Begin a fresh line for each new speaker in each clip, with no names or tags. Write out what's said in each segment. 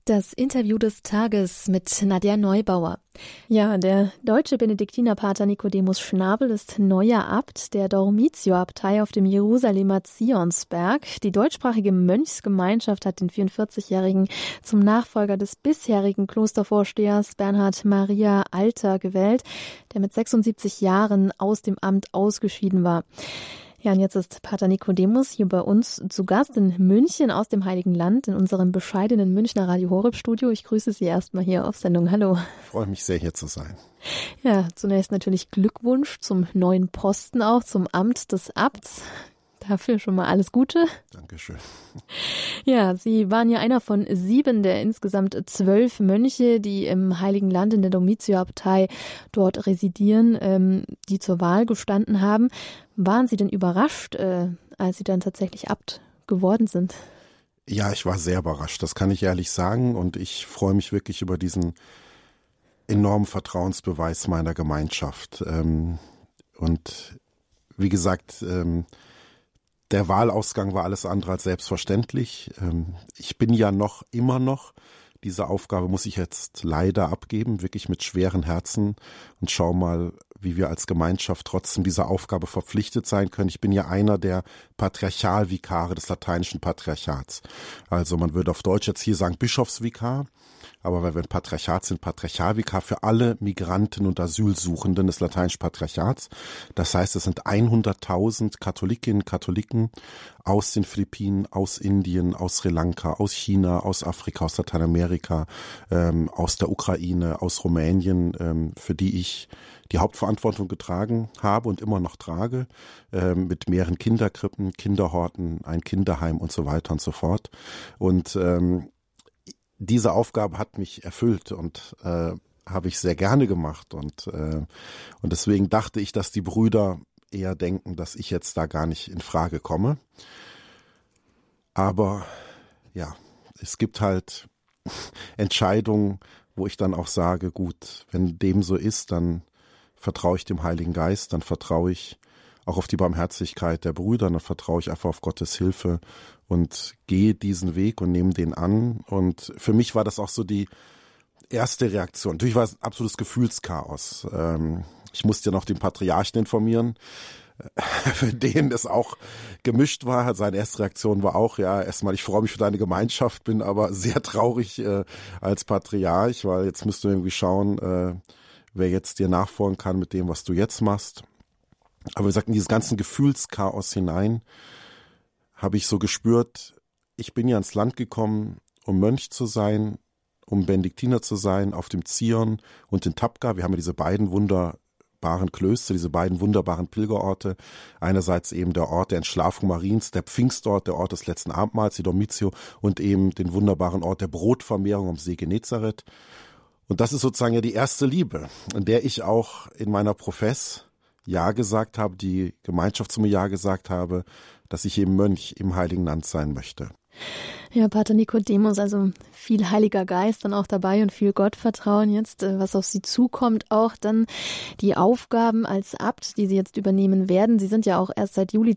Das Interview des Tages mit Nadja Neubauer.
Ja, der deutsche Benediktinerpater Nicodemus Schnabel ist neuer Abt der Dormitio-Abtei auf dem Jerusalemer Zionsberg. Die deutschsprachige Mönchsgemeinschaft hat den 44-Jährigen zum Nachfolger des bisherigen Klostervorstehers Bernhard Maria Alter gewählt, der mit 76 Jahren aus dem Amt ausgeschieden war. Ja, und jetzt ist Pater Nicodemus hier bei uns zu Gast in München aus dem Heiligen Land in unserem bescheidenen Münchner Radio Horeb Studio. Ich grüße Sie erstmal hier auf Sendung. Hallo.
Ich freue mich sehr, hier zu sein.
Ja, zunächst natürlich Glückwunsch zum neuen Posten auch, zum Amt des Abts. Dafür schon mal alles Gute.
Dankeschön.
Ja, Sie waren ja einer von 7 der insgesamt 12 Mönche, die im Heiligen Land in der Dormitio-Abtei dort residieren, die zur Wahl gestanden haben. Waren Sie denn überrascht, als Sie dann tatsächlich Abt geworden sind?
Ja, ich war sehr überrascht, das kann ich ehrlich sagen. Und ich freue mich wirklich über diesen enormen Vertrauensbeweis meiner Gemeinschaft. Und wie gesagt, der Wahlausgang war alles andere als selbstverständlich. Ich bin ja immer noch, diese Aufgabe muss ich jetzt leider abgeben, wirklich mit schweren Herzen, und schau mal, wie wir als Gemeinschaft trotzdem dieser Aufgabe verpflichtet sein können. Ich bin ja einer der Patriarchalvikare des lateinischen Patriarchats. Also man würde auf Deutsch jetzt hier sagen Bischofsvikar. Aber weil wir ein Patriarchat sind, Patriarchalvikar für alle Migranten und Asylsuchenden des lateinischen Patriarchats. Das heißt, es sind 100.000 Katholikinnen und Katholiken aus den Philippinen, aus Indien, aus Sri Lanka, aus China, aus Afrika, aus Lateinamerika, aus der Ukraine, aus Rumänien, für die ich die Hauptverantwortung getragen habe und immer noch trage, mit mehreren Kinderkrippen, Kinderhorten, ein Kinderheim und so weiter und so fort. Und diese Aufgabe hat mich erfüllt und habe ich sehr gerne gemacht. Und deswegen dachte ich, dass die Brüder eher denken, dass ich jetzt da gar nicht in Frage komme. Aber ja, es gibt halt Entscheidungen, wo ich dann auch sage, gut, wenn dem so ist, dann vertraue ich dem Heiligen Geist, dann vertraue ich auch auf die Barmherzigkeit der Brüder, dann vertraue ich einfach auf Gottes Hilfe und gehe diesen Weg und nehme den an. Und für mich war das auch so die erste Reaktion. Natürlich war es ein absolutes Gefühlschaos. Ich musste ja noch den Patriarchen informieren, für den es auch gemischt war. Seine erste Reaktion war auch, ja, erstmal, ich freue mich für deine Gemeinschaft, bin aber sehr traurig als Patriarch, weil jetzt müsst du irgendwie schauen, wer jetzt dir nachfolgen kann mit dem, was du jetzt machst. Aber wie gesagt, in dieses ganzen Gefühlschaos hinein habe ich so gespürt, ich bin ja ins Land gekommen, um Mönch zu sein, um Benediktiner zu sein, auf dem Zion und in Tabgha. Wir haben ja diese beiden wunderbaren Klöster, diese beiden wunderbaren Pilgerorte. Einerseits eben der Ort der Entschlafung Mariens, der Pfingstort, der Ort des letzten Abendmahls, die Dormitio, und eben den wunderbaren Ort der Brotvermehrung am See Genezareth. Und das ist sozusagen ja die erste Liebe, in der ich auch in meiner Profess Ja gesagt habe, die Gemeinschaft zu mir Ja gesagt habe, dass ich eben Mönch im Heiligen Land sein möchte.
Ja, Pater Nicodemus, also viel Heiliger Geist dann auch dabei und viel Gottvertrauen jetzt, was auf Sie zukommt, auch dann die Aufgaben als Abt, die Sie jetzt übernehmen werden. Sie sind ja auch erst seit Juli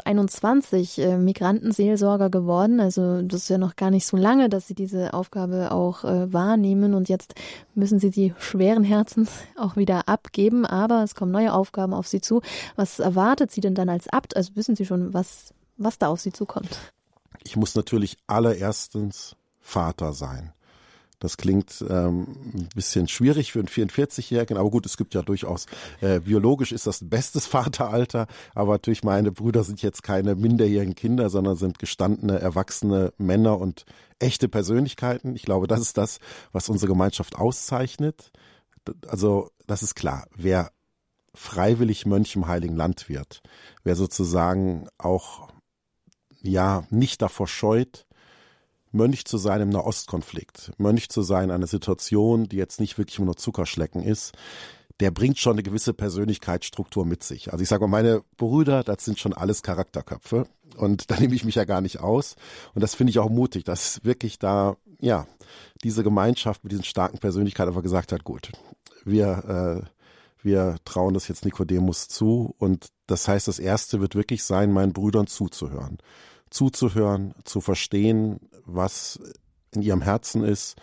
2021 Migrantenseelsorger geworden, also das ist ja noch gar nicht so lange, dass Sie diese Aufgabe auch wahrnehmen, und jetzt müssen Sie die schweren Herzens auch wieder abgeben, aber es kommen neue Aufgaben auf Sie zu. Was erwartet Sie denn dann als Abt? Also wissen Sie schon, was da auf Sie zukommt?
Ich muss natürlich allererstens Vater sein. Das klingt ein bisschen schwierig für einen 44-Jährigen, aber gut, es gibt ja durchaus, biologisch ist das ein bestes Vateralter, aber natürlich meine Brüder sind jetzt keine minderjährigen Kinder, sondern sind gestandene, erwachsene Männer und echte Persönlichkeiten. Ich glaube, das ist das, was unsere Gemeinschaft auszeichnet. Also das ist klar, wer freiwillig Mönch im Heiligen Land wird, wer sozusagen auch nicht davor scheut, Mönch zu sein im Nahostkonflikt, Mönch zu sein in einer Situation, die jetzt nicht wirklich nur Zuckerschlecken ist, der bringt schon eine gewisse Persönlichkeitsstruktur mit sich. Also ich sage mal, meine Brüder, das sind schon alles Charakterköpfe und da nehme ich mich ja gar nicht aus. Und das finde ich auch mutig, dass wirklich da, diese Gemeinschaft mit diesen starken Persönlichkeiten einfach gesagt hat, gut, wir trauen das jetzt Nikodemus zu, und das heißt, das Erste wird wirklich sein, meinen Brüdern zuzuhören, zu verstehen, was in ihrem Herzen ist,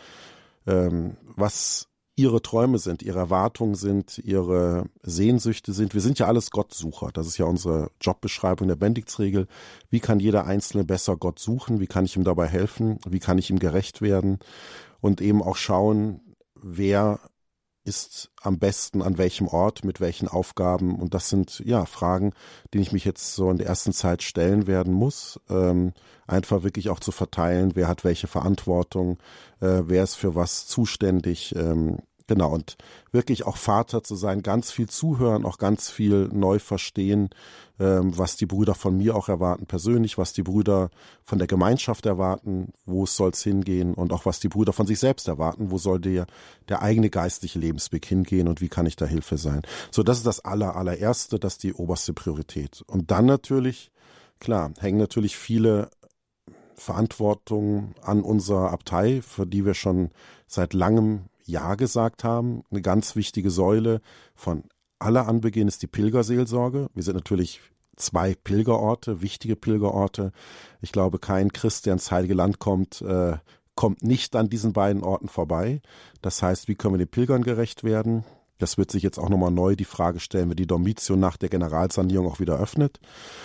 was ihre Träume sind, ihre Erwartungen sind, ihre Sehnsüchte sind. Wir sind ja alles Gottsucher. Das ist ja unsere Jobbeschreibung der Benediktsregel. Wie kann jeder Einzelne besser Gott suchen? Wie kann ich ihm dabei helfen? Wie kann ich ihm gerecht werden? Und eben auch schauen, wer ist am besten an welchem Ort, mit welchen Aufgaben. Und das sind ja Fragen, die ich mich jetzt so in der ersten Zeit stellen werden muss. Einfach wirklich auch zu verteilen, wer hat welche Verantwortung, wer ist für was zuständig. Genau, und wirklich auch Vater zu sein, ganz viel zuhören, auch ganz viel neu verstehen, was die Brüder von mir auch erwarten persönlich, was die Brüder von der Gemeinschaft erwarten, wo es soll's hingehen und auch was die Brüder von sich selbst erwarten, wo soll der eigene geistliche Lebensweg hingehen und wie kann ich da Hilfe sein. So, das ist das allererste, das ist die oberste Priorität. Und dann natürlich, klar, hängen natürlich viele Verantwortungen an unserer Abtei, für die wir schon seit langem Ja gesagt haben. Eine ganz wichtige Säule von aller Anbeginn ist die Pilgerseelsorge. Wir sind natürlich 2 Pilgerorte, wichtige Pilgerorte. Ich glaube, kein Christ, der ins Heilige Land kommt, kommt nicht an diesen beiden Orten vorbei. Das heißt, wie können wir den Pilgern gerecht werden? Das wird sich jetzt auch nochmal neu die Frage stellen, wenn die Dormitio nach der Generalsanierung auch wieder öffnet.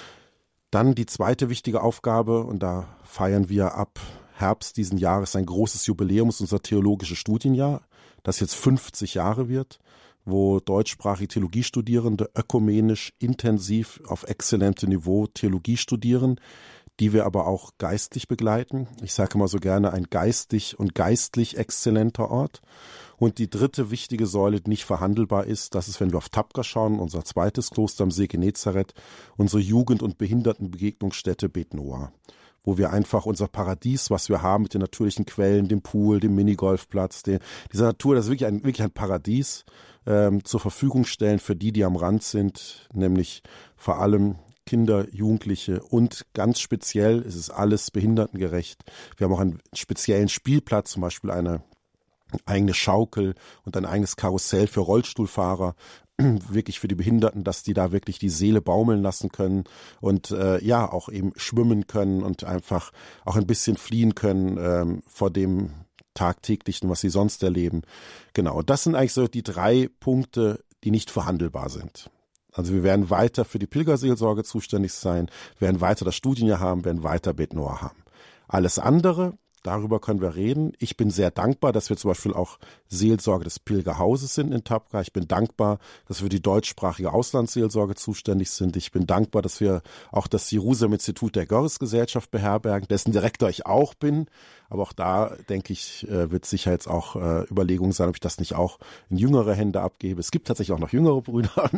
Dann die zweite wichtige Aufgabe, und da feiern wir ab Herbst diesen Jahres ein großes Jubiläum, ist unser theologisches Studienjahr, das jetzt 50 Jahre wird, wo deutschsprachige Theologiestudierende ökumenisch intensiv auf exzellentem Niveau Theologie studieren, die wir aber auch geistlich begleiten. Ich sage immer so gerne, ein geistig und geistlich exzellenter Ort. Und die dritte wichtige Säule, die nicht verhandelbar ist, das ist, wenn wir auf Tabqa schauen, unser zweites Kloster am See Genezareth, unsere Jugend- und Behindertenbegegnungsstätte Bet Noah, wo wir einfach unser Paradies, was wir haben mit den natürlichen Quellen, dem Pool, dem Minigolfplatz, dieser Natur, das ist wirklich ein Paradies, zur Verfügung stellen für die am Rand sind, nämlich vor allem Kinder, Jugendliche und ganz speziell ist es alles behindertengerecht. Wir haben auch einen speziellen Spielplatz, zum Beispiel eine eigene Schaukel und ein eigenes Karussell für Rollstuhlfahrer, wirklich für die Behinderten, dass die da wirklich die Seele baumeln lassen können und auch eben schwimmen können und einfach auch ein bisschen fliehen können vor dem Tagtäglichen, was sie sonst erleben. Genau, das sind eigentlich so die 3 Punkte, die nicht verhandelbar sind. Also wir werden weiter für die Pilgerseelsorge zuständig sein, werden weiter das Studienjahr haben, werden weiter Bet Noah haben. Alles andere, darüber können wir reden. Ich bin sehr dankbar, dass wir zum Beispiel auch Seelsorge des Pilgerhauses sind in Tabqa. Ich bin dankbar, dass wir die deutschsprachige Auslandsseelsorge zuständig sind. Ich bin dankbar, dass wir auch das Jerusalem-Institut der Görres-Gesellschaft beherbergen, dessen Direktor ich auch bin. Aber auch da, denke ich, wird sicher jetzt auch Überlegungen sein, ob ich das nicht auch in jüngere Hände abgebe. Es gibt tatsächlich auch noch jüngere Brüder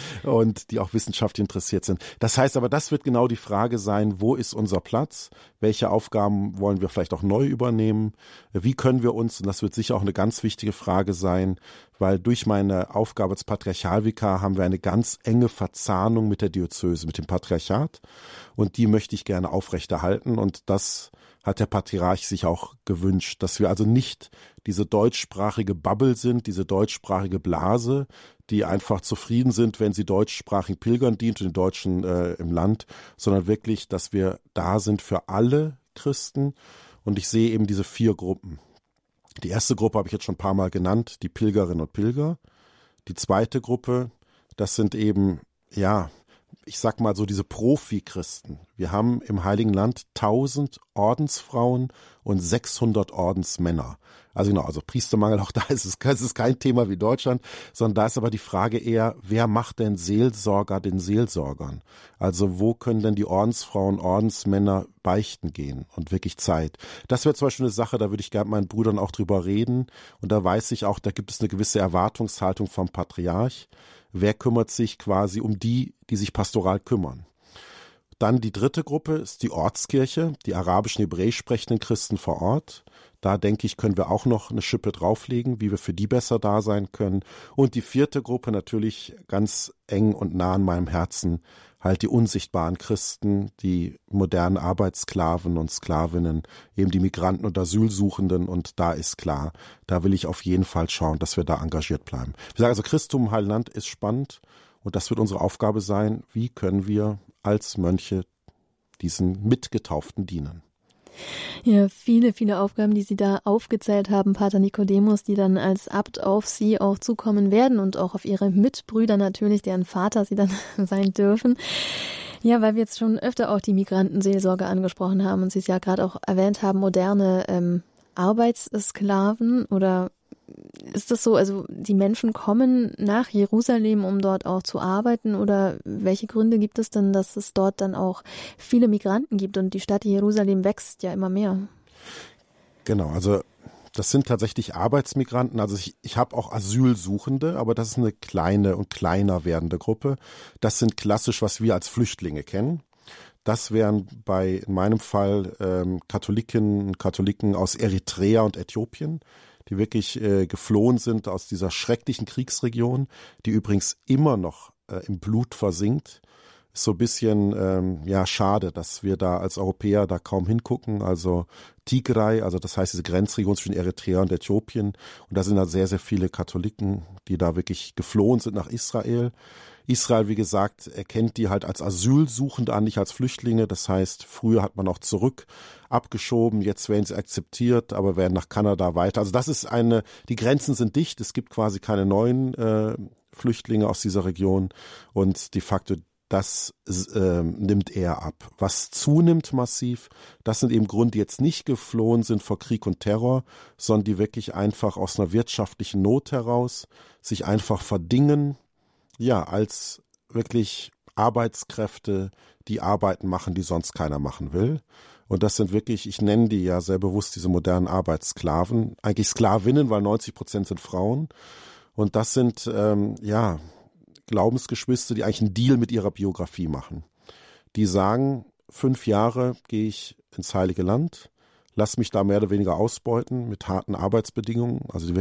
und die auch wissenschaftlich interessiert sind. Das heißt aber, das wird genau die Frage sein, wo ist unser Platz? Welche Aufgaben wollen wir vielleicht auch neu übernehmen? Wie können wir uns, und das wird sicher auch eine ganz wichtige Frage sein, weil durch meine Aufgabe als Patriarchalvikar haben wir eine ganz enge Verzahnung mit der Diözese, mit dem Patriarchat und die möchte ich gerne aufrechterhalten und das hat der Patriarch sich auch gewünscht, dass wir also nicht diese deutschsprachige Bubble sind, diese deutschsprachige Blase, die einfach zufrieden sind, wenn sie deutschsprachigen Pilgern dient und den Deutschen im Land, sondern wirklich, dass wir da sind für alle Christen. Und ich sehe eben diese 4 Gruppen. Die erste Gruppe habe ich jetzt schon ein paar Mal genannt, die Pilgerinnen und Pilger. Die zweite Gruppe, das sind eben, ich sag mal so diese Profi-Christen. Wir haben im Heiligen Land 1000 Ordensfrauen und 600 Ordensmänner. Also Priestermangel, auch da ist es kein Thema wie Deutschland, sondern da ist aber die Frage eher, wer macht denn Seelsorger den Seelsorgern? Also wo können denn die Ordensfrauen, Ordensmänner beichten gehen und wirklich Zeit? Das wäre zum Beispiel eine Sache, da würde ich gerne mit meinen Brüdern auch drüber reden und da weiß ich auch, da gibt es eine gewisse Erwartungshaltung vom Patriarch. Wer kümmert sich quasi um die sich pastoral kümmern? Dann die dritte Gruppe ist die Ortskirche, die arabischen, hebräisch sprechenden Christen vor Ort. Da denke ich, können wir auch noch eine Schippe drauflegen, wie wir für die besser da sein können. Und die vierte Gruppe natürlich ganz eng und nah an meinem Herzen, halt die unsichtbaren Christen, die modernen Arbeitssklaven und Sklavinnen, eben die Migranten und Asylsuchenden. Und da ist klar, da will ich auf jeden Fall schauen, dass wir da engagiert bleiben. Ich sage also, Christum im Heiligen Land ist spannend und das wird unsere Aufgabe sein. Wie können wir als Mönche diesen Mitgetauften dienen?
Ja, viele, viele Aufgaben, die Sie da aufgezählt haben, Pater Nikodemus, die dann als Abt auf Sie auch zukommen werden und auch auf Ihre Mitbrüder natürlich, deren Vater Sie dann sein dürfen. Ja, weil wir jetzt schon öfter auch die Migrantenseelsorge angesprochen haben und Sie es ja gerade auch erwähnt haben, moderne Arbeitssklaven, oder ist das so, also die Menschen kommen nach Jerusalem, um dort auch zu arbeiten, oder welche Gründe gibt es denn, dass es dort dann auch viele Migranten gibt und die Stadt Jerusalem wächst ja immer mehr?
Genau, also das sind tatsächlich Arbeitsmigranten, also ich habe auch Asylsuchende, aber das ist eine kleine und kleiner werdende Gruppe. Das sind klassisch, was wir als Flüchtlinge kennen. Das wären in meinem Fall Katholikinnen und Katholiken aus Eritrea und Äthiopien, die wirklich geflohen sind aus dieser schrecklichen Kriegsregion, die übrigens immer noch im Blut versinkt. Ist so ein bisschen schade, dass wir da als Europäer da kaum hingucken. Also Tigray, also das heißt diese Grenzregion zwischen Eritrea und Äthiopien. Und da sind da sehr, sehr viele Katholiken, die da wirklich geflohen sind nach Israel. Israel, wie gesagt, erkennt die halt als Asylsuchende an, nicht als Flüchtlinge. Das heißt, früher hat man auch zurück abgeschoben, jetzt werden sie akzeptiert, aber werden nach Kanada weiter. Also das ist die Grenzen sind dicht, es gibt quasi keine neuen Flüchtlinge aus dieser Region und de facto das nimmt eher ab. Was zunimmt massiv, das sind eben Gründe, die jetzt nicht geflohen sind vor Krieg und Terror, sondern die wirklich einfach aus einer wirtschaftlichen Not heraus sich einfach verdingen, ja, als wirklich Arbeitskräfte, die Arbeiten machen, die sonst keiner machen will. Und das sind wirklich, ich nenne die ja sehr bewusst diese modernen Arbeitssklaven, eigentlich Sklavinnen, weil 90% sind Frauen. Und das sind, Glaubensgeschwister, die eigentlich einen Deal mit ihrer Biografie machen. Die sagen, 5 Jahre gehe ich ins Heilige Land, lass mich da mehr oder weniger ausbeuten mit harten Arbeitsbedingungen,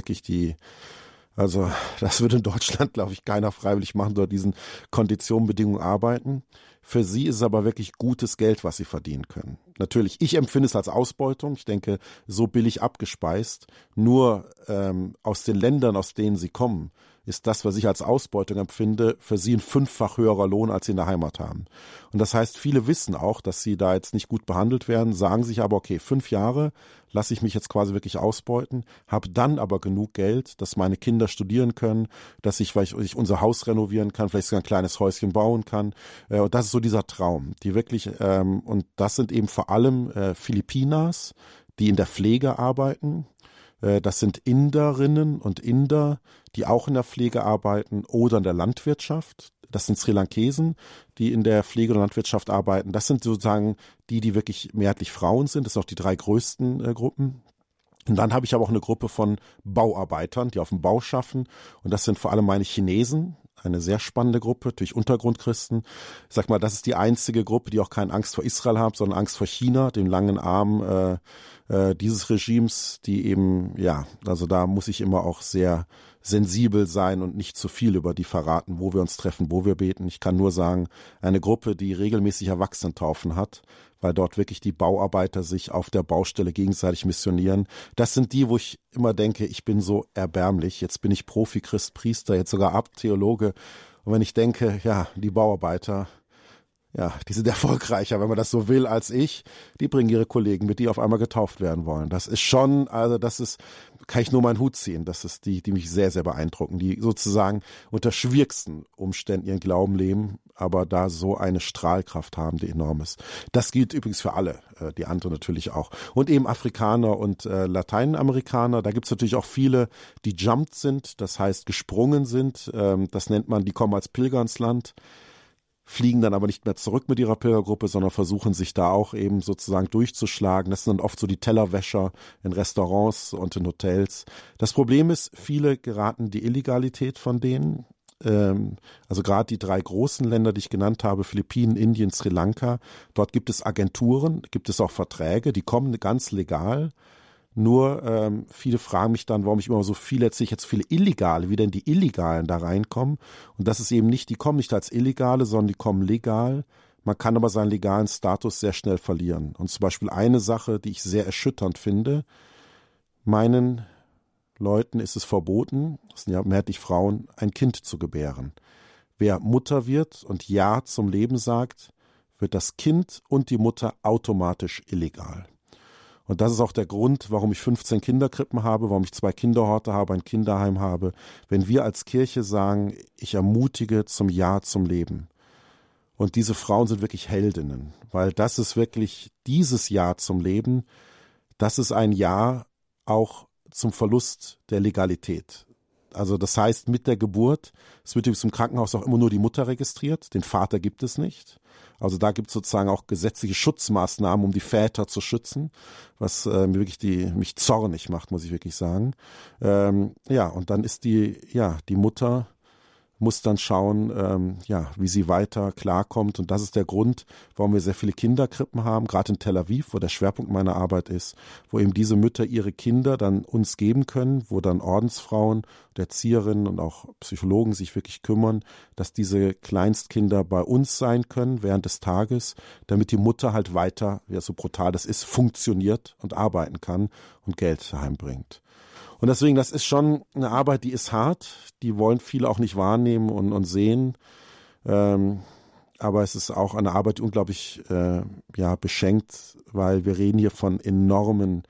also das würde in Deutschland, glaube ich, keiner freiwillig machen, dort diesen Konditionen, Bedingungen arbeiten. Für sie ist es aber wirklich gutes Geld, was sie verdienen können. Natürlich, ich empfinde es als Ausbeutung. Ich denke, so billig abgespeist. Nur aus den Ländern, aus denen sie kommen, ist das, was ich als Ausbeutung empfinde, für sie ein 5-fach höherer Lohn, als sie in der Heimat haben. Und das heißt, viele wissen auch, dass sie da jetzt nicht gut behandelt werden, sagen sich aber, okay, 5 Jahre lasse ich mich jetzt quasi wirklich ausbeuten, habe dann aber genug Geld, dass meine Kinder studieren können, dass ich unser Haus renovieren kann, vielleicht sogar ein kleines Häuschen bauen kann. Und das ist so dieser Traum, die wirklich, und das sind eben vor allem Filipinas, die in der Pflege arbeiten. Das sind Inderinnen und Inder, die auch in der Pflege arbeiten oder in der Landwirtschaft. Das sind Sri Lankesen, die in der Pflege und Landwirtschaft arbeiten. Das sind sozusagen die wirklich mehrheitlich Frauen sind. Das sind auch die 3 größten Gruppen. Und dann habe ich aber auch eine Gruppe von Bauarbeitern, die auf dem Bau schaffen. Und das sind vor allem meine Chinesen. Eine sehr spannende Gruppe, natürlich Untergrundchristen. Ich sag mal, das ist die einzige Gruppe, die auch keine Angst vor Israel hat, sondern Angst vor China, dem langen Arm dieses Regimes, die eben, also da muss ich immer auch sehr sensibel sein und nicht zu viel über die verraten, wo wir uns treffen, wo wir beten. Ich kann nur sagen, eine Gruppe, die regelmäßig Erwachsenentaufen hat, weil dort wirklich die Bauarbeiter sich auf der Baustelle gegenseitig missionieren. Das sind die, wo ich immer denke, ich bin so erbärmlich. Jetzt bin ich Profi-Christ, Priester, jetzt sogar Abt, Theologe. Und wenn ich denke, die Bauarbeiter, die sind erfolgreicher, wenn man das so will, als ich. Die bringen ihre Kollegen mit, die auf einmal getauft werden wollen. Das ist schon, kann ich nur meinen Hut ziehen. Das ist die mich sehr, sehr beeindrucken, die sozusagen unter schwierigsten Umständen ihren Glauben leben, aber da so eine Strahlkraft haben, die enorm ist. Das gilt übrigens für alle, die anderen natürlich auch. Und eben Afrikaner und Lateinamerikaner, da gibt es natürlich auch viele, die jumped sind, das heißt gesprungen sind. Das nennt man, die kommen als Pilger ins Land, fliegen dann aber nicht mehr zurück mit ihrer Pilgergruppe, sondern versuchen sich da auch eben sozusagen durchzuschlagen. Das sind dann oft so die Tellerwäscher in Restaurants und in Hotels. Das Problem ist, viele geraten in die Illegalität von denen. Also gerade die 3 großen Länder, die ich genannt habe, Philippinen, Indien, Sri Lanka, dort gibt es Agenturen, gibt es auch Verträge, die kommen ganz legal. Nur viele fragen mich dann, warum ich immer so viele Illegale, wie denn die Illegalen da reinkommen. Und das ist eben nicht, die kommen nicht als Illegale, sondern die kommen legal. Man kann aber seinen legalen Status sehr schnell verlieren. Und zum Beispiel eine Sache, die ich sehr erschütternd finde, meinen Leuten ist es verboten, das sind ja mehrheitlich Frauen, ein Kind zu gebären. Wer Mutter wird und Ja zum Leben sagt, wird das Kind und die Mutter automatisch illegal. Und das ist auch der Grund, warum ich 15 Kinderkrippen habe, warum ich 2 Kinderhorte habe, ein Kinderheim habe. Wenn wir als Kirche sagen, ich ermutige zum Ja zum Leben. Und diese Frauen sind wirklich Heldinnen, weil das ist wirklich dieses Ja zum Leben, das ist ein Ja auch zum Verlust der Legalität. Also das heißt, mit der Geburt, es wird übrigens im Krankenhaus auch immer nur die Mutter registriert, den Vater gibt es nicht. Also da gibt es sozusagen auch gesetzliche Schutzmaßnahmen, um die Väter zu schützen, was mich zornig macht, muss ich wirklich sagen. Und dann ist die Mutter muss dann schauen, wie sie weiter klarkommt. Und das ist der Grund, warum wir sehr viele Kinderkrippen haben, gerade in Tel Aviv, wo der Schwerpunkt meiner Arbeit ist, wo eben diese Mütter ihre Kinder dann uns geben können, wo dann Ordensfrauen, Erzieherinnen und auch Psychologen sich wirklich kümmern, dass diese Kleinstkinder bei uns sein können während des Tages, damit die Mutter halt weiter, so brutal das ist, funktioniert und arbeiten kann und Geld heimbringt. Und deswegen, das ist schon eine Arbeit, die ist hart, die wollen viele auch nicht wahrnehmen und sehen. Aber es ist auch eine Arbeit, die unglaublich beschenkt, weil wir reden hier von enormen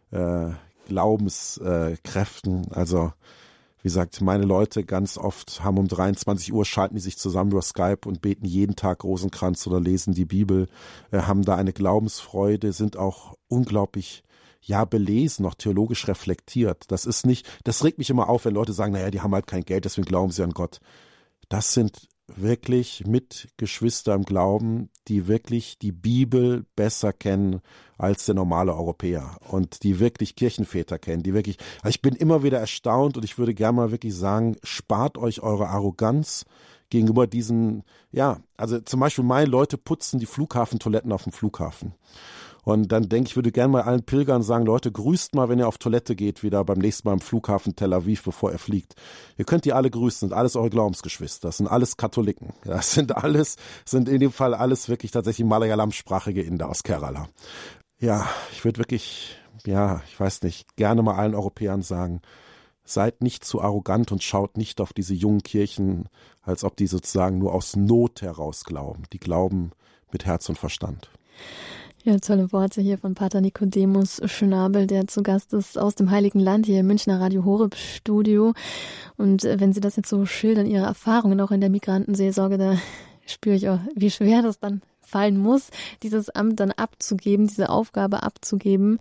Glaubenskräften. Also wie gesagt, meine Leute ganz oft haben um 23 Uhr, schalten die sich zusammen über Skype und beten jeden Tag Rosenkranz oder lesen die Bibel, haben da eine Glaubensfreude, sind auch unglaublich belesen, noch theologisch reflektiert. Das regt mich immer auf, wenn Leute sagen, naja, die haben halt kein Geld, deswegen glauben sie an Gott. Das sind wirklich Mitgeschwister im Glauben, die wirklich die Bibel besser kennen als der normale Europäer und die wirklich Kirchenväter kennen, also ich bin immer wieder erstaunt und ich würde gerne mal wirklich sagen, spart euch eure Arroganz gegenüber diesen, also zum Beispiel meine Leute putzen die Flughafentoiletten auf dem Flughafen. Und dann denke ich, würde gerne mal allen Pilgern sagen, Leute, grüßt mal, wenn ihr auf Toilette geht, wieder beim nächsten Mal im Flughafen Tel Aviv, bevor ihr fliegt. Ihr könnt die alle grüßen, sind alles eure Glaubensgeschwister, das sind alles Katholiken. Das sind in dem Fall alles wirklich tatsächlich Malayalam-sprachige Inder aus Kerala. Ja, ich würde wirklich, ich weiß nicht, gerne mal allen Europäern sagen, seid nicht zu arrogant und schaut nicht auf diese jungen Kirchen, als ob die sozusagen nur aus Not heraus glauben. Die glauben mit Herz und Verstand.
Ja, tolle Worte hier von Pater Nikodemus Schnabel, der zu Gast ist aus dem Heiligen Land hier im Münchner Radio Horeb Studio. Und wenn Sie das jetzt so schildern, Ihre Erfahrungen auch in der Migrantenseelsorge, da spüre ich auch, wie schwer das dann fallen muss, dieses Amt dann abzugeben, diese Aufgabe abzugeben.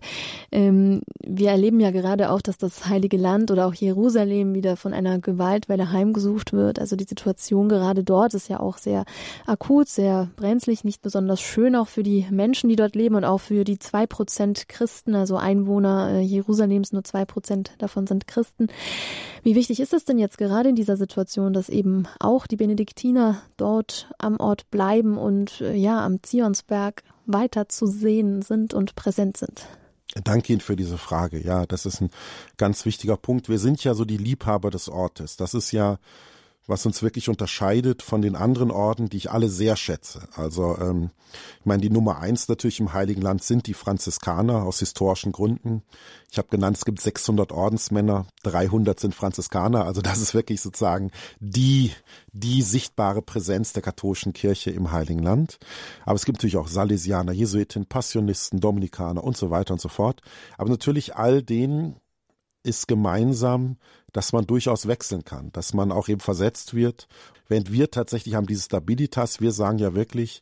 Wir erleben ja gerade auch, dass das Heilige Land oder auch Jerusalem wieder von einer Gewaltwelle heimgesucht wird. Also die Situation gerade dort ist ja auch sehr akut, sehr brenzlig, nicht besonders schön, auch für die Menschen, die dort leben und auch für die 2% Christen, also Einwohner Jerusalems, nur 2% davon sind Christen. Wie wichtig ist es denn jetzt gerade in dieser Situation, dass eben auch die Benediktiner dort am Ort bleiben und am Zionsberg weiter zu sehen sind und präsent sind?
Danke Ihnen für diese Frage. Ja, das ist ein ganz wichtiger Punkt. Wir sind ja so die Liebhaber des Ortes. Das ist ja, was uns wirklich unterscheidet von den anderen Orden, die ich alle sehr schätze. Also ich meine, die Nummer 1 natürlich im Heiligen Land sind die Franziskaner aus historischen Gründen. Ich habe genannt, es gibt 600 Ordensmänner, 300 sind Franziskaner. Also das ist wirklich sozusagen die sichtbare Präsenz der katholischen Kirche im Heiligen Land. Aber es gibt natürlich auch Salesianer, Jesuiten, Passionisten, Dominikaner und so weiter und so fort. Aber natürlich all denen ist gemeinsam, dass man durchaus wechseln kann, dass man auch eben versetzt wird. Während wir tatsächlich haben diese Stabilitas, wir sagen ja wirklich,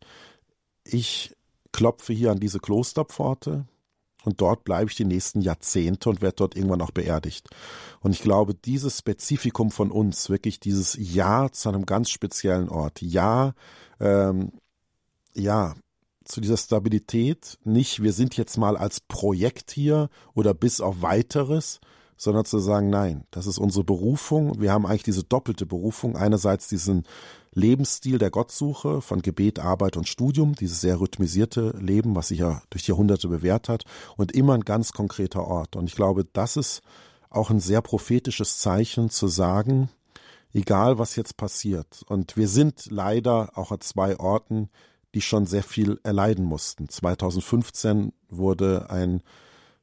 ich klopfe hier an diese Klosterpforte und dort bleibe ich die nächsten Jahrzehnte und werde dort irgendwann auch beerdigt. Und ich glaube, dieses Spezifikum von uns, wirklich dieses Ja zu einem ganz speziellen Ort, zu dieser Stabilität, nicht wir sind jetzt mal als Projekt hier oder bis auf Weiteres, sondern zu sagen, nein, das ist unsere Berufung. Wir haben eigentlich diese doppelte Berufung. Einerseits diesen Lebensstil der Gottsuche von Gebet, Arbeit und Studium, dieses sehr rhythmisierte Leben, was sich ja durch die Jahrhunderte bewährt hat und immer ein ganz konkreter Ort. Und ich glaube, das ist auch ein sehr prophetisches Zeichen zu sagen, egal was jetzt passiert. Und wir sind leider auch an 2 Orten, die schon sehr viel erleiden mussten. 2015 wurde ein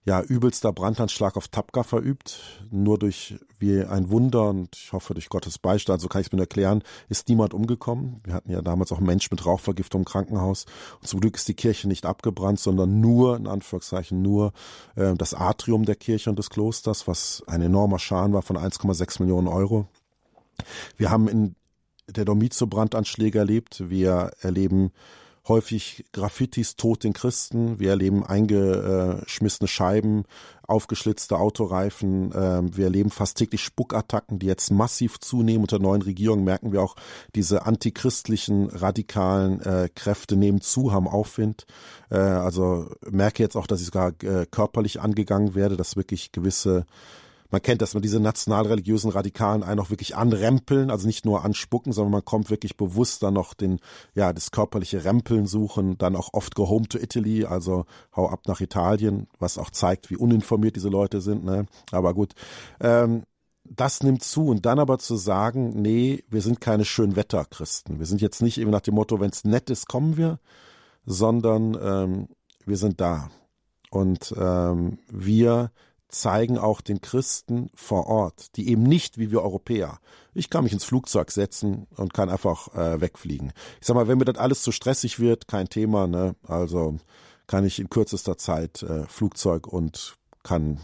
übelster Brandanschlag auf Tabqa verübt. Nur durch wie ein Wunder und ich hoffe durch Gottes Beistand, so kann ich es mir erklären, ist niemand umgekommen. Wir hatten ja damals auch einen Menschen mit Rauchvergiftung im Krankenhaus. Und zum Glück ist die Kirche nicht abgebrannt, sondern nur, in Anführungszeichen, nur das Atrium der Kirche und des Klosters, was ein enormer Schaden war von 1,6 Millionen Euro. Wir haben in der Dormitio Brandanschläge erlebt. Wir erleben häufig Graffitis, Tod den Christen. Wir erleben eingeschmissene Scheiben, aufgeschlitzte Autoreifen. Wir erleben fast täglich Spuckattacken, die jetzt massiv zunehmen. Unter der neuen Regierung merken wir auch, diese antichristlichen, radikalen Kräfte nehmen zu, haben Aufwind. Also merke jetzt auch, dass ich sogar körperlich angegangen werde, dass wirklich gewisse... Man kennt das, wenn diese nationalreligiösen Radikalen einen auch wirklich anrempeln, also nicht nur anspucken, sondern man kommt wirklich bewusst dann noch das körperliche Rempeln suchen, dann auch oft go home to Italy, also hau ab nach Italien, was auch zeigt, wie uninformiert diese Leute sind, ne? Aber gut, das nimmt zu und dann aber zu sagen, nee, wir sind keine Schönwetterchristen. Wir sind jetzt nicht eben nach dem Motto, wenn es nett ist, kommen wir, sondern wir sind da und wir zeigen auch den Christen vor Ort, die eben nicht wie wir Europäer. Ich kann mich ins Flugzeug setzen und kann einfach wegfliegen. Ich sag mal, wenn mir das alles zu stressig wird, kein Thema, ne? Also kann ich in kürzester Zeit Flugzeug und kann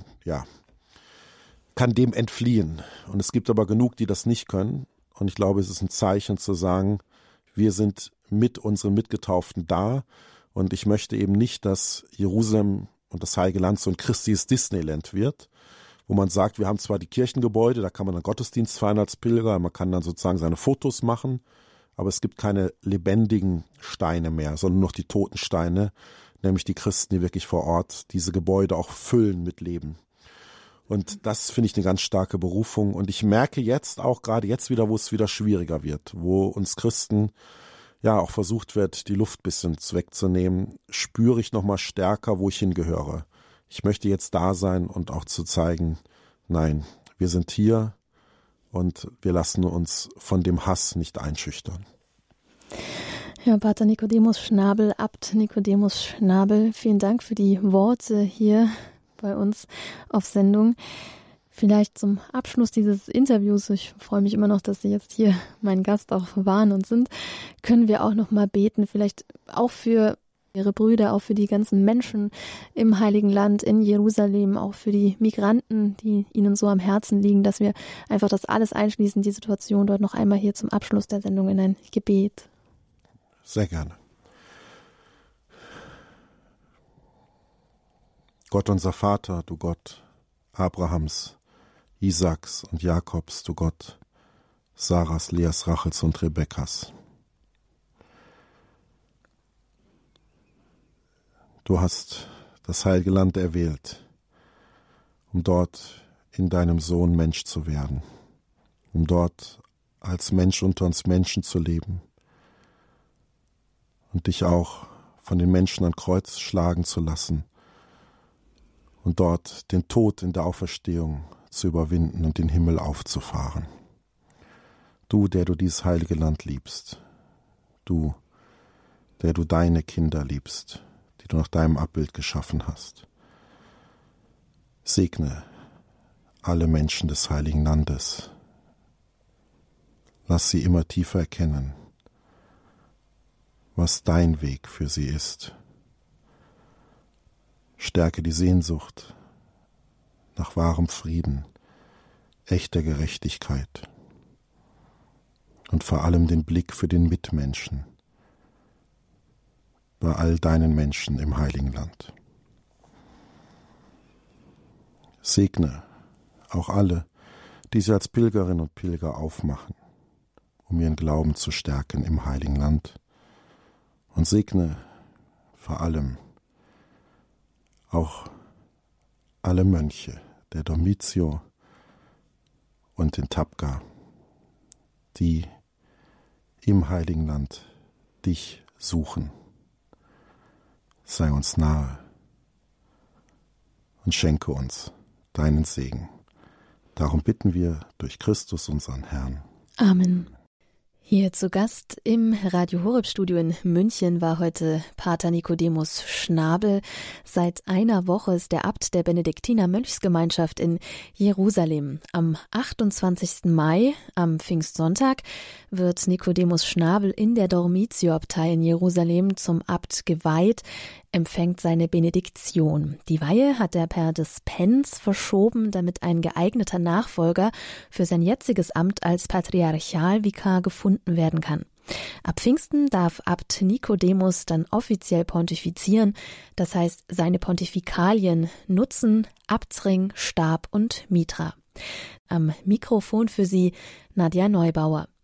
dem entfliehen. Und es gibt aber genug, die das nicht können. Und ich glaube, es ist ein Zeichen zu sagen, wir sind mit unseren Mitgetauften da. Und ich möchte eben nicht, dass Jerusalem und das Heilige Land so ein christliches Disneyland wird, wo man sagt, wir haben zwar die Kirchengebäude, da kann man dann Gottesdienst feiern als Pilger, man kann dann sozusagen seine Fotos machen, aber es gibt keine lebendigen Steine mehr, sondern nur noch die toten Steine, nämlich die Christen, die wirklich vor Ort diese Gebäude auch füllen mit Leben. Und das finde ich eine ganz starke Berufung. Und ich merke jetzt auch gerade jetzt wieder, wo es wieder schwieriger wird, wo uns Christen auch versucht wird, die Luft ein bisschen wegzunehmen, spüre ich nochmal stärker, wo ich hingehöre. Ich möchte jetzt da sein und auch zu zeigen, nein, wir sind hier und wir lassen uns von dem Hass nicht einschüchtern.
Ja, Pater Nicodemus Schnabel, Abt Nicodemus Schnabel, vielen Dank für die Worte hier bei uns auf Sendung. Vielleicht zum Abschluss dieses Interviews, ich freue mich immer noch, dass Sie jetzt hier mein Gast auch waren und sind, können wir auch noch mal beten, vielleicht auch für Ihre Brüder, auch für die ganzen Menschen im Heiligen Land, in Jerusalem, auch für die Migranten, die Ihnen so am Herzen liegen, dass wir einfach das alles einschließen, die Situation dort noch einmal hier zum Abschluss der Sendung in ein Gebet.
Sehr gerne. Gott unser Vater, du Gott Abrahams, Isaaks und Jakobs, du Gott, Sarahs, Leas, Rachels und Rebekkas. Du hast das Heilige Land erwählt, um dort in deinem Sohn Mensch zu werden, um dort als Mensch unter uns Menschen zu leben und dich auch von den Menschen an Kreuz schlagen zu lassen und dort den Tod in der Auferstehung zu überwinden und den Himmel aufzufahren. Du, der du dieses heilige Land liebst, du, der du deine Kinder liebst, die du nach deinem Abbild geschaffen hast, segne alle Menschen des heiligen Landes. Lass sie immer tiefer erkennen, was dein Weg für sie ist. Stärke die Sehnsucht nach wahrem Frieden, echter Gerechtigkeit und vor allem den Blick für den Mitmenschen bei all deinen Menschen im Heiligen Land. Segne auch alle, die sich als Pilgerinnen und Pilger aufmachen, um ihren Glauben zu stärken im Heiligen Land, und segne vor allem auch alle Mönche der Dormitio und in Tabqa, die im Heiligen Land dich suchen. Sei uns nahe und schenke uns deinen Segen. Darum bitten wir durch Christus, unseren Herrn.
Amen. Hier zu Gast im Radio Horeb Studio in München war heute Pater Nikodemus Schnabel. Seit einer Woche ist er Abt der Benediktiner Mönchsgemeinschaft in Jerusalem. Am 28. Mai, am Pfingstsonntag, wird Nikodemus Schnabel in der Dormitio-Abtei in Jerusalem zum Abt geweiht, empfängt seine Benediktion. Die Weihe hat er per Dispens verschoben, damit ein geeigneter Nachfolger für sein jetziges Amt als Patriarchalvikar gefunden werden kann. Ab Pfingsten darf Abt Nikodemus dann offiziell pontifizieren, das heißt seine Pontifikalien nutzen, Abtsring, Stab und Mitra. Am Mikrofon für Sie Nadja Neubauer.